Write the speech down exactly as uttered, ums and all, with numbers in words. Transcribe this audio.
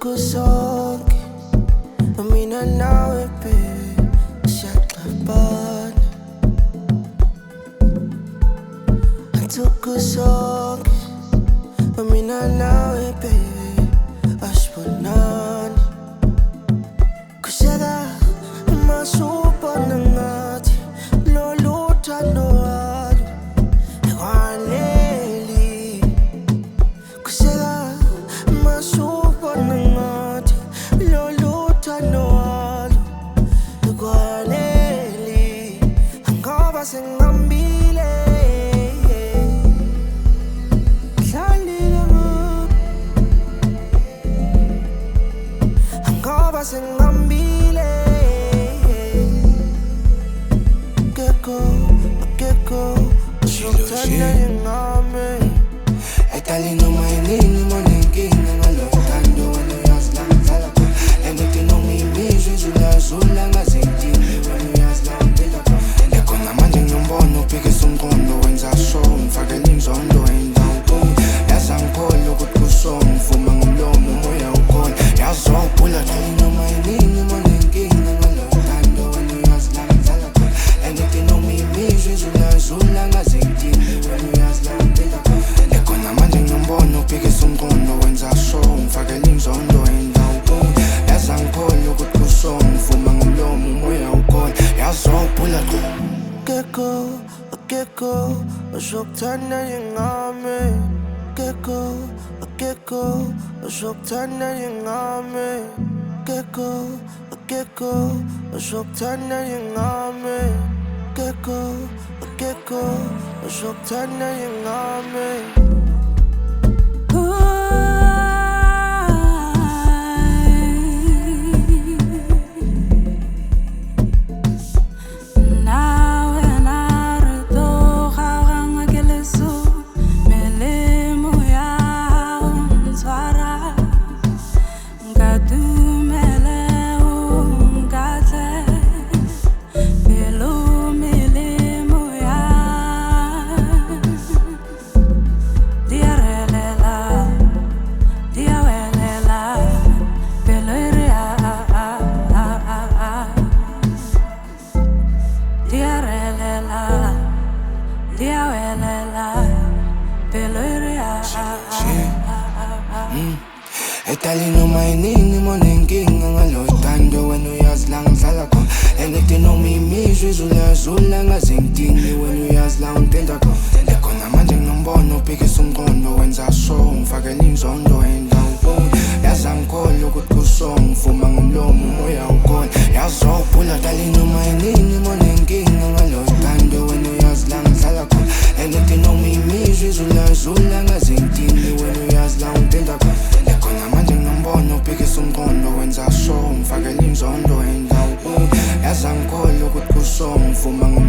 Antuku sonke mina nawe baby siyaxabana. Antuku sonke mina nawe baby asibonani. Kushaka masubona ngathi lolu thando walo ekwaneli. Kushaka masubona ngathi lolu thando walo ekwaneli. Ngoba sengihambile ngoba sengihambile. Kekho, kekho uzokuthanda ngami. Etalini noma yinini mona inkinga ngalo thando wena uyazi la ngihlala khona. Engithi noma imizwa izulazula ngazidini wena uyazi la ngiphila khona. Ekhona manje ngiyombono uphikisa umqondo wenza so ngifakela inzondo endawo kuyo. Yazi angikholwa ukuthi kusona ngivuma ngomlomo umoya ukhona. Yazi zophula etalini noma yinini mona inkinga ngalo thando wena uyazi la ngihlala khona. Engithi noma imizwa izulazula ngazidini wena uyazi la ngiphila khona. Ekhona manje ngiyombono uphikisa umqondo wenza so ngifakela inzondo endawo kuyo. Yazi angikholwa ukuthi kusona ngivuma ngomlomo umoya ukhona. Yazi zophula Kekho, kekho uzokuthanda ngami. Kekho, kekho uzokuthanda ngami. Kekho, kekho uzokuthanda ngami. Kekho, kekho uzokuthanda ngami. Etalini noma yinini mona inkinga ngalo thando wena uyazi la ngihlala khona. Engithi noma imizwa izulazula ngazidini wena uyazi la ngitenda khona. Ekhona manje ngiyombono uphikisa umqondo wenza so ngifakela inzondo endawo kuyo. Yazi angikholwa ukuthi kusona ngivuma ngomlomo umoya ukhona. Yazi zophula etalini noma yinini mona inkinga ngalo thando wena uyazi la ngihlala khona. Engithi noma imizwa izulazula ngazidini wena uyazi la ngitenda khona. Ekhona manje ngiyombono uphikisa umqondo wenza so ngifakela inzondo endawo kuyo. Yazi angikholwa ukuthi kusona ngivuma